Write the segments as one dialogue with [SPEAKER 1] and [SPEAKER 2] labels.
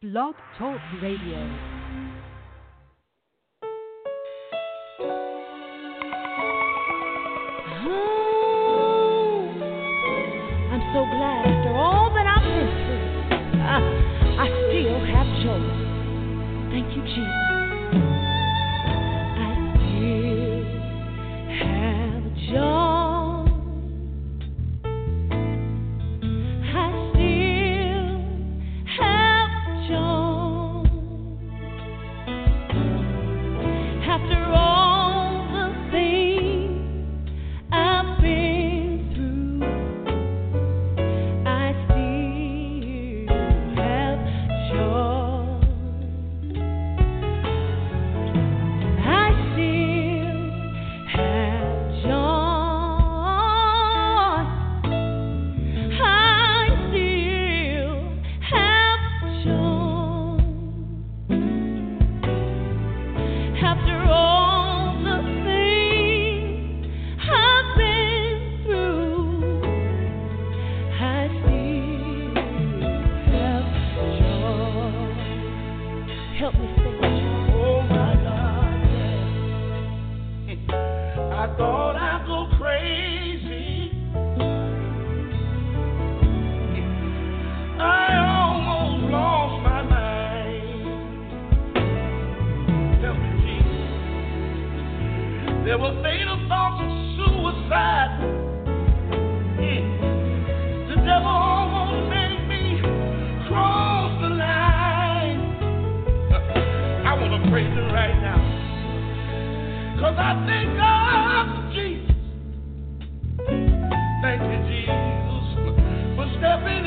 [SPEAKER 1] Blog Talk Radio.
[SPEAKER 2] I'm so glad after all that I've been through, I still have joy. Thank you, Jesus. I still have joy. I still have joy. After all the things I've been through, I still have joy. I still have joy. I still have joy. After all the things I've been through, I still have joy. Help me sing it.
[SPEAKER 3] Oh my God, yeah. I thought I'd go crazy. I almost lost my mind. Help me, Jesus. There were fatal thoughts of suicide. Yeah. The devil almost made me cross the line. I want to praise him right now. Because I thank God for Jesus. Thank you, Jesus, for stepping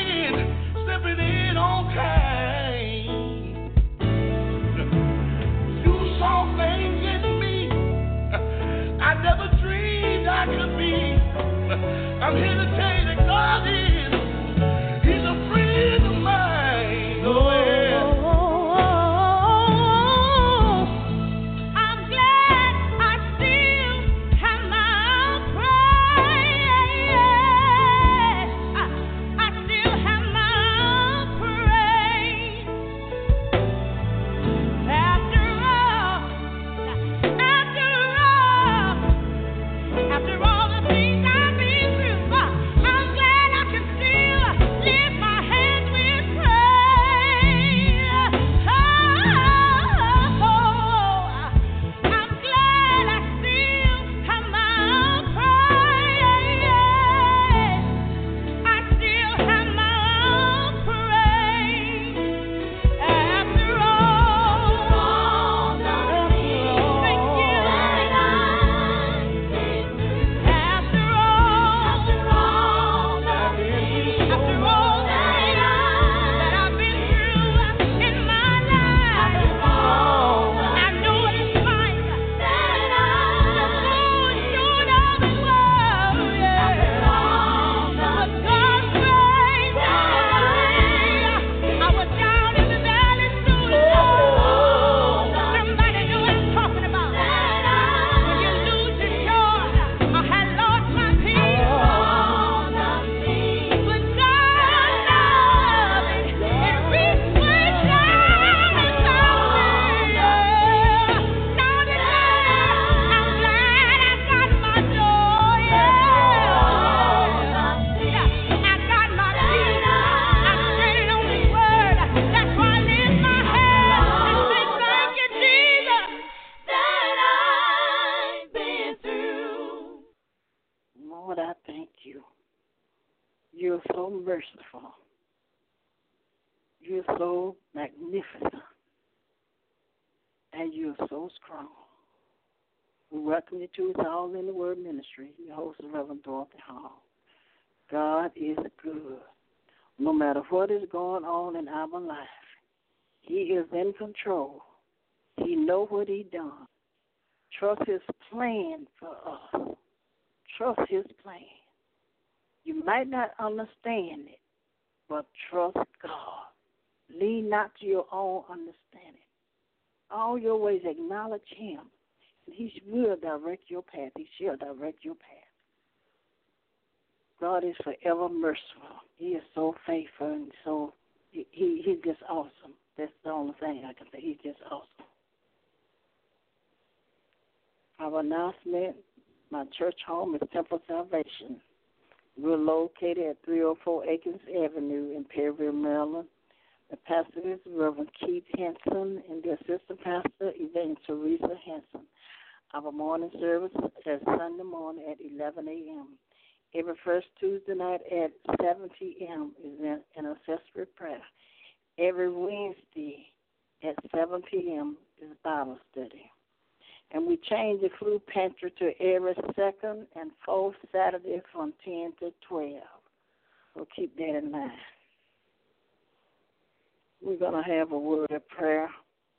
[SPEAKER 3] in on time. You saw things in me I never dreamed I could be. I'm here to tell you that God He's a friend of mine. Oh, yeah.
[SPEAKER 2] I'm glad I still have my praise. I still have my praise. After all the things I've been through, I'm glad I can still lift my hands with praise. I'm glad I still have my praise. I still have my praise. After all the things, thank you. After all the things that I've been through in my life, I know it's right. Short of the world, yeah. But God's grace, I was down in the valley soon. Somebody know what I'm talking about. When you lose your joy, I had lost my peace. But God's love, it reached way down inside me. Now that I'm glad I got my joy. I got my peace. I'm standing on His word. That's why I lift my hands and say, thank you, Jesus, that I've been through.
[SPEAKER 4] Lord, I thank you. You're so merciful. You're so magnificent. And you're so strong. We welcome you to It's All in the Word Ministry. Your host, Reverend Dorothy Hall. God is good. No matter what is going on in our life, He is in control. He knows what He done. Trust His plan for us. Trust His plan. You might not understand it, but trust God. Lean not to your own understanding. All your ways acknowledge Him, and He will direct your path. He shall direct your path. God is forever merciful. He is so faithful and so he's just awesome. That's the only thing I can say. He's just awesome. Our announcement, my church home is Temple Salvation. We're located at 304 Akins Avenue in Perryville, Maryland. The pastor is Reverend Keith Henson and the assistant pastor, Evangelist Teresa Henson. Our morning service is Sunday morning at 11 a.m. Every first Tuesday night at 7 p.m. is an intercessory prayer. Every Wednesday at 7 p.m. is Bible study. And we change the food pantry to every second and fourth Saturday from 10 to 12. So keep that in mind. We're going to have a word of prayer.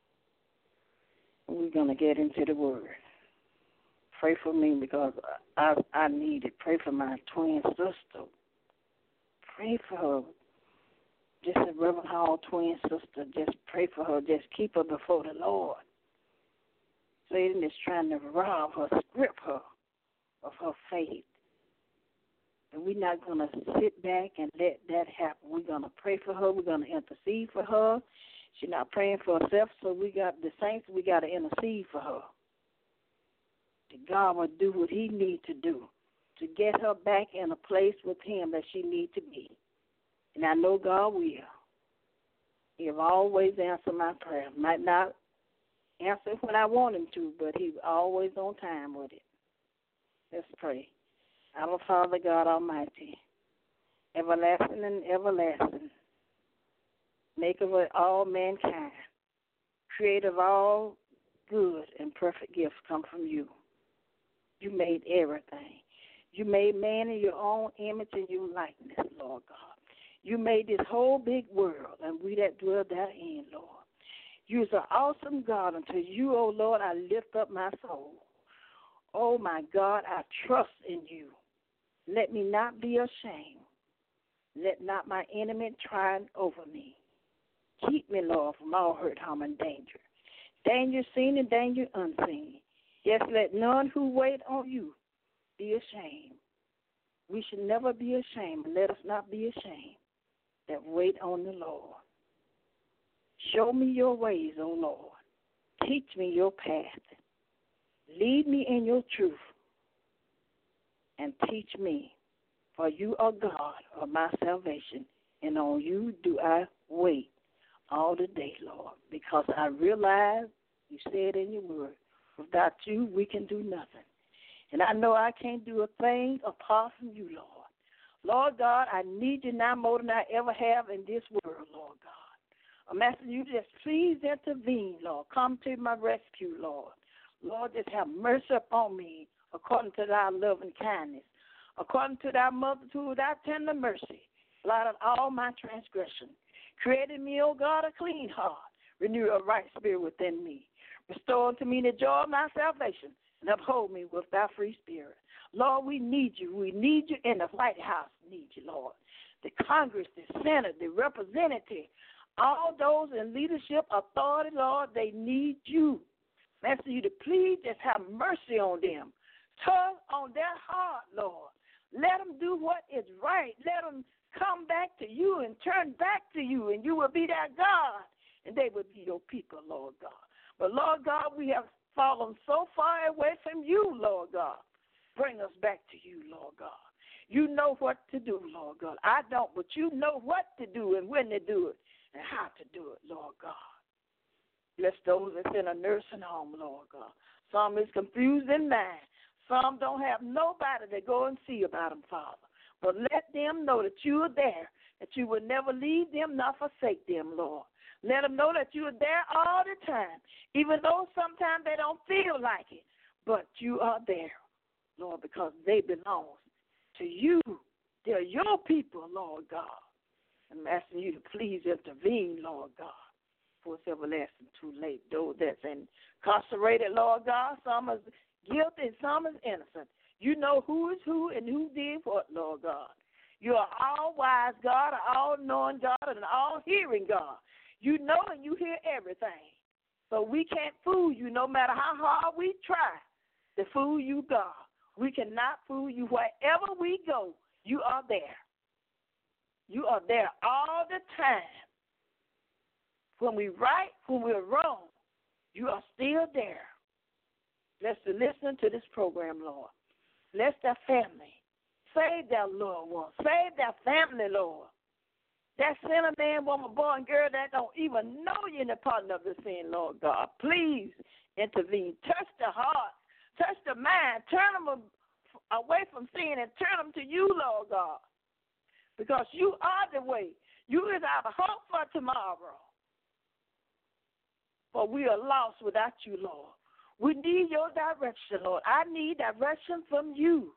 [SPEAKER 4] We're going to get into the word. Pray for me because I need it. Pray for my twin sister. Pray for her. Just a Reverend Hall twin sister. Just pray for her. Just keep her before the Lord. Satan is trying to rob her, strip her of her faith. And we're not going to sit back and let that happen. We're going to pray for her. We're going to intercede for her. She's not praying for herself, so we got the saints, we got to intercede for her. That God will do what he needs to do to get her back in a place with him that she needs to be. And I know God will. He'll always answer my prayer. Might not answer when I want him to, but he's always on time with it. Let's pray. Our Father God Almighty, everlasting and everlasting, maker of all mankind, creator of all good and perfect gifts come from you. You made everything. You made man in your own image and your likeness, Lord God. You made this whole big world, and we that dwell therein, Lord. You is an awesome God. Unto you, O Lord, I lift up my soul. Oh, my God, I trust in you. Let me not be ashamed. Let not my enemy triumph over me. Keep me, Lord, from all hurt, harm, and danger. Danger seen and danger unseen. Yes, let none who wait on you be ashamed. We should never be ashamed, and let us not be ashamed that wait on the Lord. Show me your ways, O Lord. Teach me your path. Lead me in your truth and teach me, for you are God of my salvation, and on you do I wait all the day, Lord, because I realize you said in your word, without you we can do nothing. And I know I can't do a thing apart from you, Lord. Lord God, I need you now more than I ever have in this world, Lord God. I'm asking you to just please intervene, Lord. Come to my rescue, Lord. Lord, just have mercy upon me according to thy love and kindness. According to thy multitude, thy tender mercy, blot out all my transgression. Create in me, O God, a clean heart. Renew a right spirit within me. Restore unto me the joy of my salvation, and uphold me with thy free spirit. Lord, we need you. We need you in the White House. Need you, Lord. The Congress, the Senate, the representative, all those in leadership, authority, Lord, they need you. I'm asking you to please just have mercy on them. Tug on their heart, Lord. Let them do what is right. Let them come back to you and turn back to you, and you will be their God, and they will be your people, Lord God. But, Lord God, we have fallen so far away from you, Lord God. Bring us back to you, Lord God. You know what to do, Lord God. I don't, but you know what to do and when to do it and how to do it, Lord God. Bless those that's in a nursing home, Lord God. Some is confused in mind. Some don't have nobody to go and see about them, Father. But let them know that you are there, that you will never leave them nor forsake them, Lord. Let them know that you are there all the time, even though sometimes they don't feel like it. But you are there, Lord, because they belong to you. They're your people, Lord God. I'm asking you to please intervene, Lord God, for it's everlasting too late. Those that's incarcerated, Lord God, some is guilty and some is innocent. You know who is who and who did what, Lord God. You are all-wise God, an all-knowing God, and an all-hearing God. You know and you hear everything. So we can't fool you no matter how hard we try to fool you, God. We cannot fool you. Wherever we go, you are there. You are there all the time. When we're right, when we're wrong, you are still there. Let's listen to this program, Lord. Bless their family. Save their loved ones. Save their family, Lord. That sinner man, woman, boy, and girl that don't even know you in the pardon of the sin, Lord God. Please intervene. Touch the heart. Touch the mind. Turn them away from sin and turn them to you, Lord God. Because you are the way. You is our hope for tomorrow. For we are lost without you, Lord. We need your direction, Lord. I need direction from you.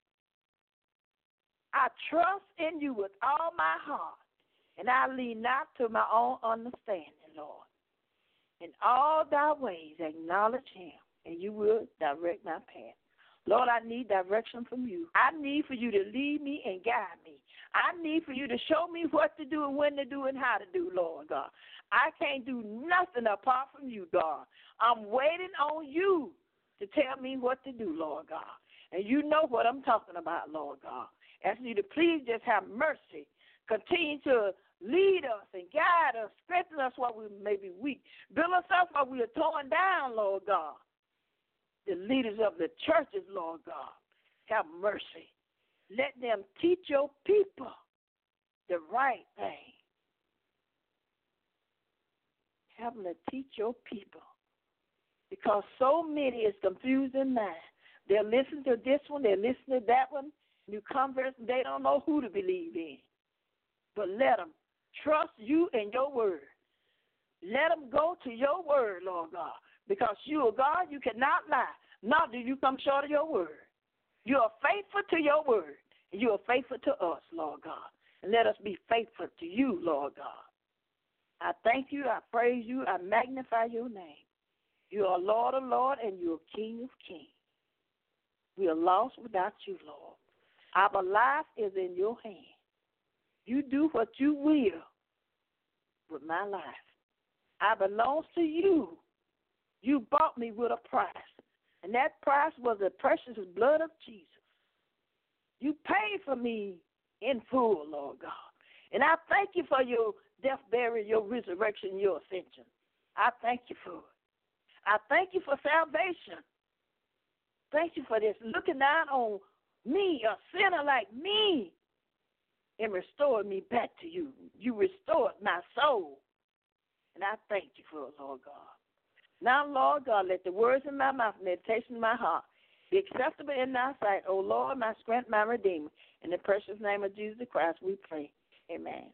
[SPEAKER 4] I trust in you with all my heart, and I lean not to my own understanding, Lord. In all thy ways acknowledge him, and you will direct my path. Lord, I need direction from you. I need for you to lead me and guide me. I need for you to show me what to do and when to do and how to do, Lord God. I can't do nothing apart from you, God. I'm waiting on you to tell me what to do, Lord God. And you know what I'm talking about, Lord God. Asking you to please just have mercy. Continue to lead us and guide us, strengthen us while we may be weak. Build us up while we are torn down, Lord God. The leaders of the churches, Lord God, have mercy. Let them teach your people the right thing. Have them teach your people. Because so many is confused in mind. They'll listen to this one, they'll listen to that one, new converts, they don't know who to believe in. But let them trust you and your word. Let them go to your word, Lord God. Because you are God, you cannot lie. Nor do you come short of your word. You are faithful to your word. And you are faithful to us, Lord God. And let us be faithful to you, Lord God. I thank you, I praise you, I magnify your name. You are Lord of lords and you are King of kings. We are lost without you, Lord. Our life is in your hand. You do what you will with my life. I belong to you. You bought me with a price, and that price was the precious blood of Jesus. You paid for me in full, Lord God. And I thank you for your death, burial, your resurrection, your ascension. I thank you for it. I thank you for salvation. Thank you for this, looking down on me, a sinner like me, and restored me back to you. You restored my soul. And I thank you for it, Lord God. Now, Lord God, let the words in my mouth, meditation in my heart, be acceptable in thy sight, O Lord, my strength, my redeemer. In the precious name of Jesus Christ, we pray. Amen.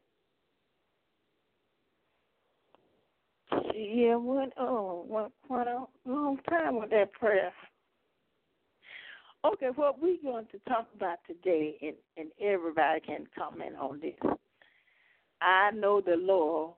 [SPEAKER 4] Yeah, went a long time with that prayer. Okay, what we're going to talk about today, and everybody can comment on this. I know the Lord.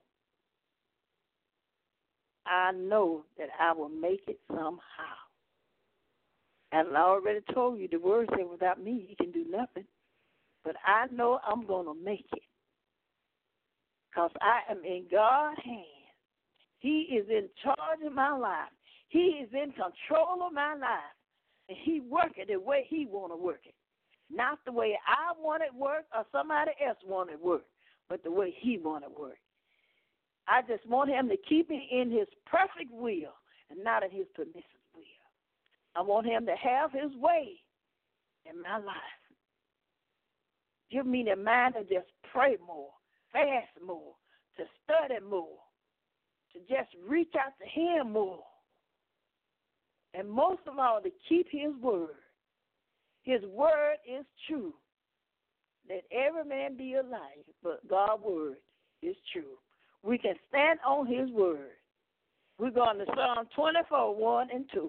[SPEAKER 4] I know that I will make it somehow. And I already told you, the word said without me, you can do nothing. But I know I'm going to make it. Because I am in God's hands. He is in charge of my life. He is in control of my life. And he work it the way he want to work it. Not the way I want it work or somebody else want it work, but the way he want it work. I just want him to keep me in his perfect will and not in his permissive will. I want him to have his way in my life. Give me the mind to just pray more, fast more, to study more, to just reach out to him more. And most of all, to keep his word. His word is true. Let every man be a liar, but God's word is true. We can stand on his word. We're going to Psalm 24, 1 and 2.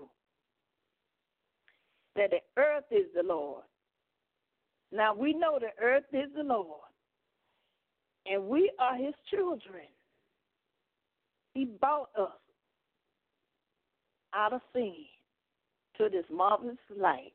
[SPEAKER 4] That the earth is the Lord. Now, we know the earth is the Lord. And we are his children. He bought us out of sin to this marvelous light.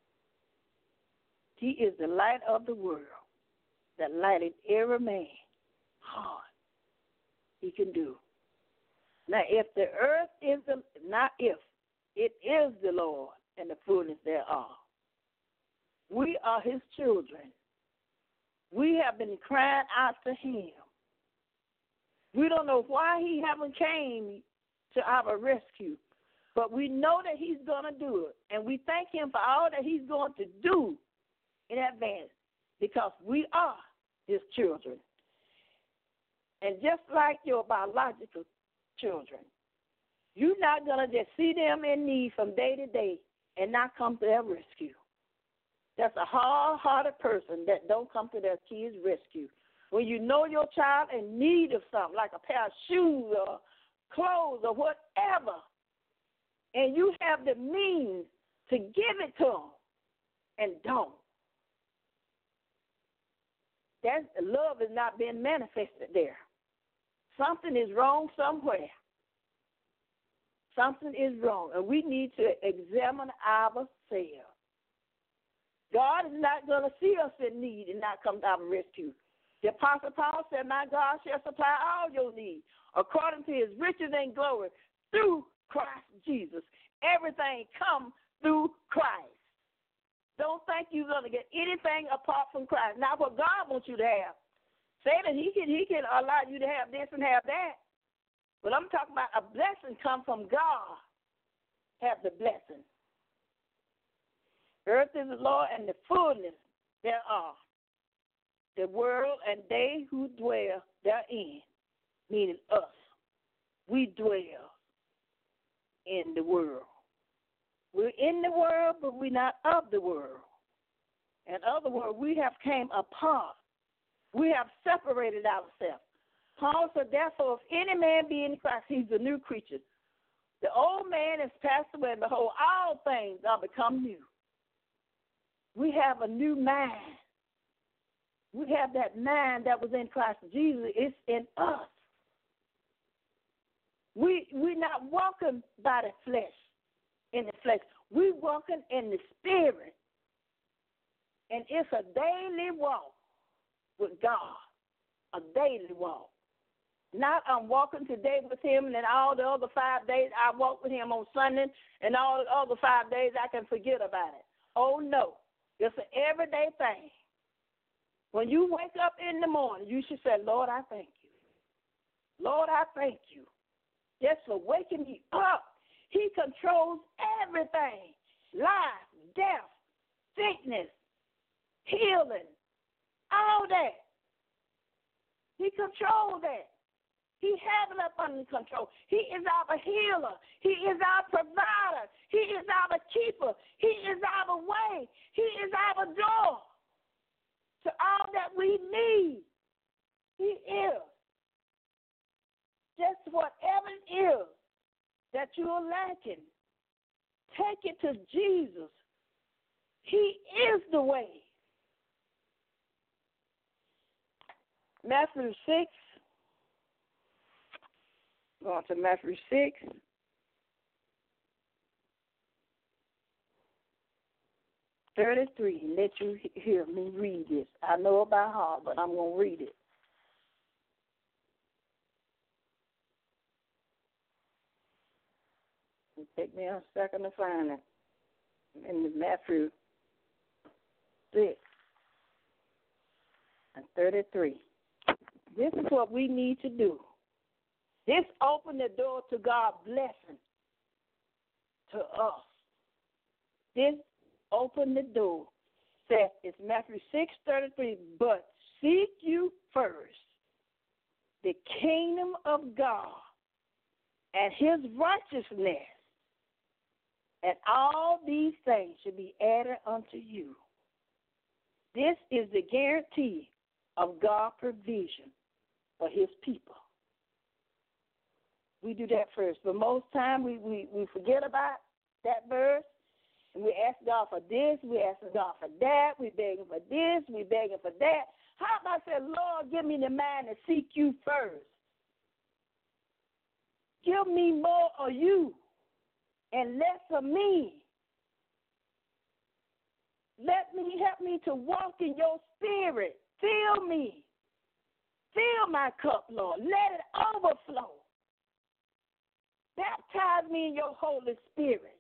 [SPEAKER 4] He is the light of the world that lighted every man heart he can do. Now, if the earth is it is the Lord and the fullness thereof. We are his children. We have been crying out to him. We don't know why he haven't came to our rescue, but we know that he's going to do it, and we thank him for all that he's going to do in advance because we are his children. And just like your biological children, you're not going to just see them in need from day to day and not come to their rescue. That's a hard-hearted person that don't come to their kids' rescue. When you know your child in need of something, like a pair of shoes or clothes or whatever, and you have the means to give it to them and don't, that love is not being manifested there. Something is wrong somewhere. Something is wrong, and we need to examine ourselves. God is not going to see us in need and not come to our rescue. The Apostle Paul said, my God shall supply all your needs according to his riches and glory through Christ Jesus. Everything comes through Christ. Don't think you're going to get anything apart from Christ. Not what God wants you to have. Satan, he can allow you to have this and have that. But I'm talking about a blessing come from God. Have the blessing. Earth is the Lord and the fullness thereof. The world and they who dwell therein, meaning us. We dwell in the world. We're in the world, but we're not of the world. In other words, we have came apart. We have separated ourselves. Paul said, therefore, if any man be in Christ, he's a new creature. The old man has passed away, and behold, all things are become new. We have a new mind. We have that mind that was in Christ Jesus. It's in us. We're not walking by the flesh, in the flesh. We're walking in the spirit. And it's a daily walk with God, a daily walk. Not I'm walking today with him, and then all the other 5 days I walk with him on Sunday, and all the other 5 days I can forget about it. Oh, no. It's an everyday thing. When you wake up in the morning, you should say, Lord, I thank you. Lord, I thank you just for waking me up. He controls everything, life, death, sickness, healing, all that. He controls that. He has it up under control. He is our healer. He is our provider. He is our keeper. He is our way. He is our door to all that we need. He is. Just whatever it is that you are lacking, take it to Jesus. He is the way. Matthew 6. Going to Matthew 6. Let you hear me read this. I know it by heart, but I'm going to read it. It'll take me a second to find it. In Matthew 6 and 33. This is what we need to do. This opened the door to God's blessing to us. This opened the door. Says it's Matthew 6:33. But seek you first the kingdom of God and his righteousness, and all these things should be added unto you. This is the guarantee of God's provision for his people. We do that first. But most time we forget about that verse, and we ask God for this, we ask God for that, we begging for this, we begging for that. How about I say, Lord, give me the mind to seek you first. Give me more of you and less of me. Help me to walk in your spirit. Fill me. Fill my cup, Lord. Let it overflow. Baptize me in your Holy Spirit.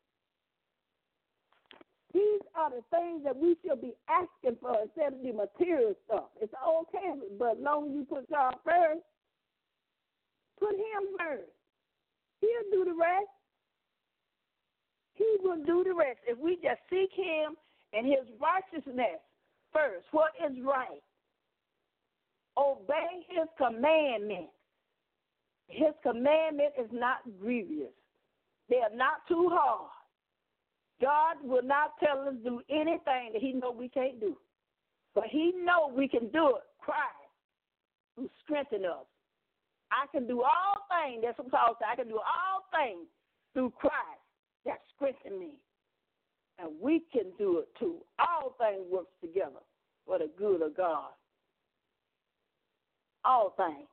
[SPEAKER 4] These are the things that we should be asking for instead of the material stuff. It's okay, but as long as you put God first,
[SPEAKER 1] Put him first. He'll do the rest. He will do the rest. If we just seek him and his righteousness first, what is right? Obey his commandment. His commandment is not grievous. They are not too hard. God will not tell us to do anything that he knows we can't do. But he knows we can do it. Christ, who strengthens us. I can do all things. That's what Paul said. I can do all things through Christ that strengthens me. And we can do it too. All things work together for the good of God. All things.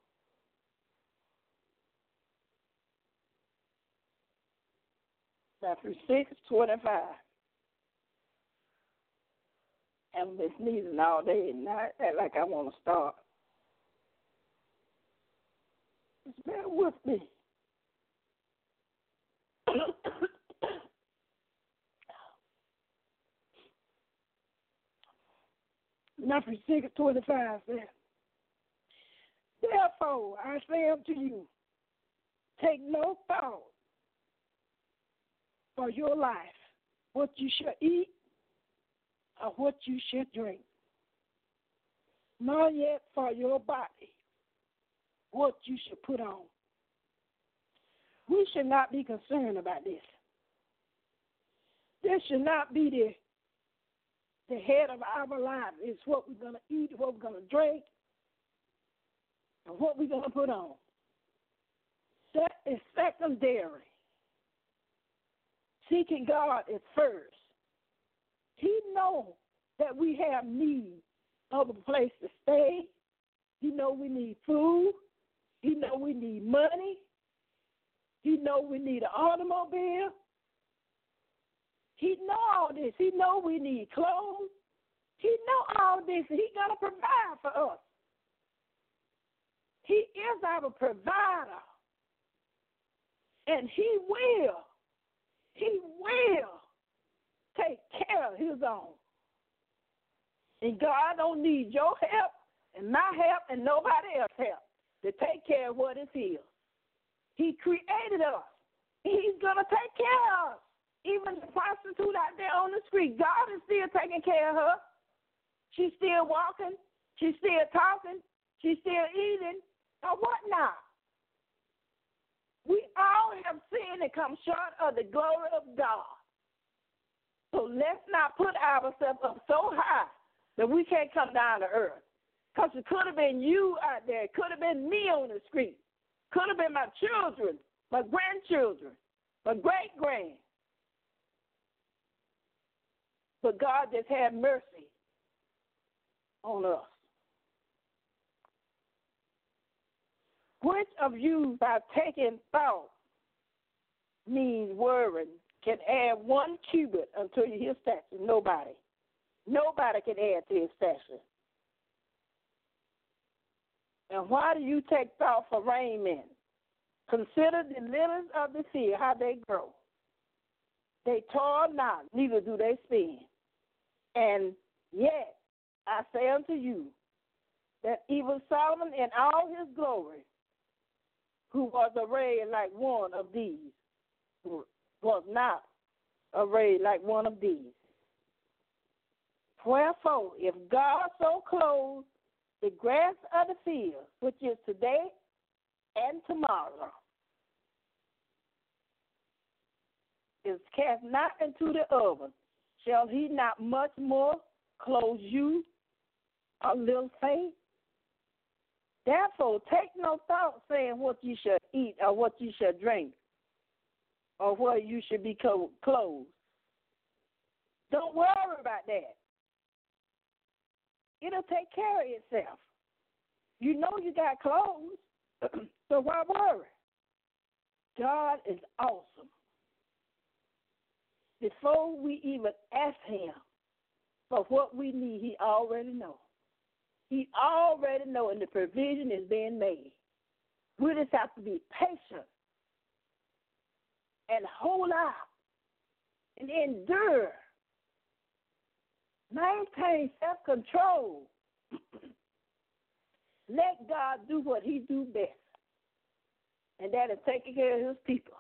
[SPEAKER 1] Matthew 6:25. I've been sneezing all day and not act like I want to start. Just bear with me. Matthew 6:25 says, therefore I say unto you, take no thought for your life, what you shall eat or what you shall drink, nor yet for your body, what you shall put on. We should not be concerned about this. This should not be the head of our life. It's what we're going to eat, what we're going to drink, and what we're going to put on. That is secondary. Seeking God is first. He knows that we have need of a place to stay. He knows we need food. He knows we need money. He knows we need an automobile. He knows all this. He knows we need clothes. He knows all this, and he's going to provide for us. He is our provider. And he will take care of his own. And God don't need your help and my help and nobody else's help to take care of what is his. He created us. He's going to take care of us. Even the prostitute out there on the street, God is still taking care of her. She's still walking. She's still talking. She's still eating. Or what now? We all have sinned and come short of the glory of God. So let's not put ourselves up so high that we can't come down to earth. Because it could have been you out there. It could have been me on the street. Could have been my children, my grandchildren, my great-grand. But God just had mercy on us. Which of you, by taking thought, means worrying, can add 1 cubit unto his stature? Nobody. Nobody can add to his stature. And why do you take thought for raiment? Consider the lilies of the field, how they grow. They toil not, neither do they spin. And yet I say unto you that even Solomon in all his glory, who was arrayed like one of these, was not arrayed like one of these. Wherefore, if God so clothes the grass of the field, which is today and tomorrow, is cast not into the oven, shall he not much more clothe you, a little faith? Therefore, take no thought saying what you shall eat or what you shall drink or where you should be clothed. Don't worry about that. It'll take care of itself. You know you got clothes, so why worry? God is awesome. Before we even ask him for what we need, he already knows. He already knows, and the provision is being made. We just have to be patient and hold out and endure. Maintain self-control. Let God do what he do best. and that is taking care of his people.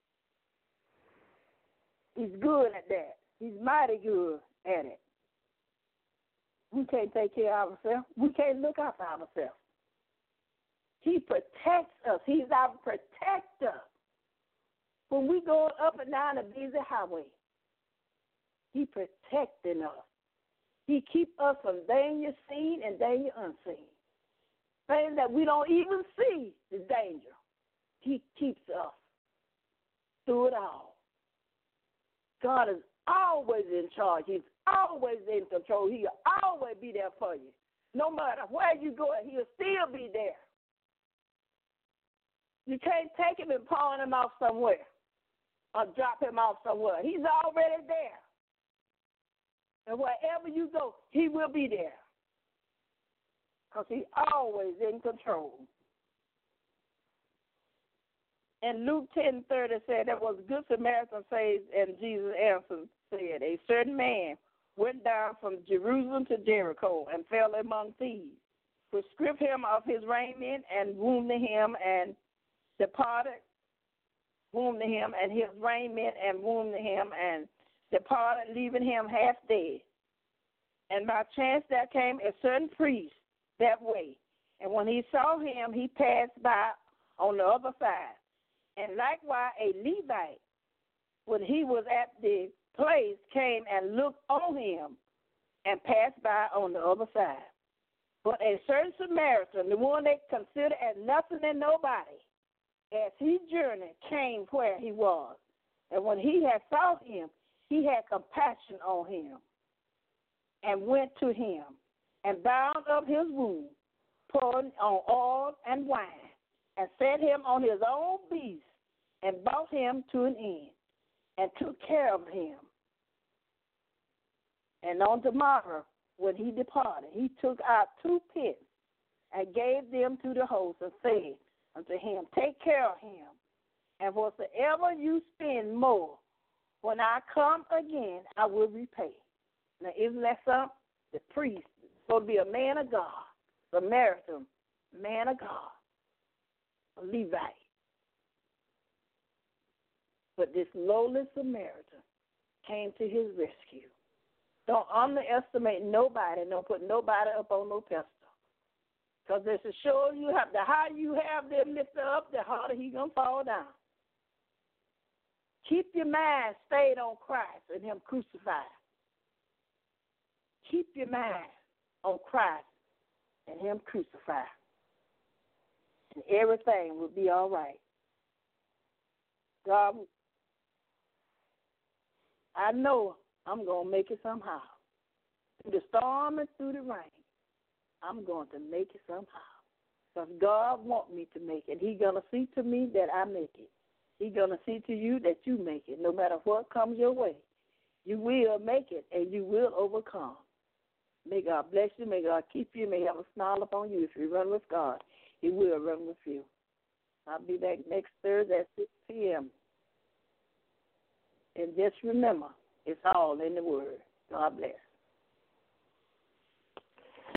[SPEAKER 1] He's good at that. He's mighty good at it. We can't take care of ourselves. We can't look out for ourselves. He protects us. He's our protector. When we go up and down a busy highway, He's protecting us. He keeps us from danger seen and danger unseen. Things that we don't even see the danger. He keeps us through it all. God is always in charge. He's always in control. He'll always be there for you. No matter where you go, he'll still be there. You can't take him and pawn him off somewhere or drop him off somewhere. He's already there. And wherever you go, he will be there. Because he's always in control. And Luke 10:30 said there was a good Samaritan saved, and Jesus answered, said, a certain man went down from Jerusalem to Jericho and fell among thieves, who stripped him of his raiment and wounded him and departed, wounded him and his raiment and wounded him and departed, leaving him half dead. And by chance there came a certain priest that way, and when he saw him, he passed by on the other side. And likewise a Levite, when he was at the place, came and looked on him and passed by on the other side. But a certain Samaritan, the one they considered as nothing and nobody, as he journeyed, came where he was. And when he had saw him, he had compassion on him and went to him and bound up his wound, poured on oil and wine, and set him on his own beast and brought him to an inn and took care of him. And on the morrow, when he departed, he took out 2 pence and gave them to the host and said unto him, take care of him, and whatsoever you spend more, when I come again, I will repay. Now, isn't that something? The priest is supposed to be a man of God, Samaritan, man of God, a Levite. But this lowly Samaritan came to his rescue. Don't underestimate nobody. Don't put nobody up on no pedestal. Because it's a sure you have, the higher you have them lifted up, the harder he's going to fall down. Keep your mind stayed on Christ and him crucified. Keep your mind on Christ and him crucified. And everything will be all right. God, I know I'm going to make it somehow. Through the storm and through the rain, I'm going to make it somehow. Because God wants me to make it. He's going to see to me that I make it. He's going to see to you that you make it. No matter what comes your way, you will make it and you will overcome. May God bless you. May God keep you. May He have a smile upon you. If you run with God, He will run with you. I'll be back next Thursday at 6 p.m. And just remember, it's all in the Word. God bless.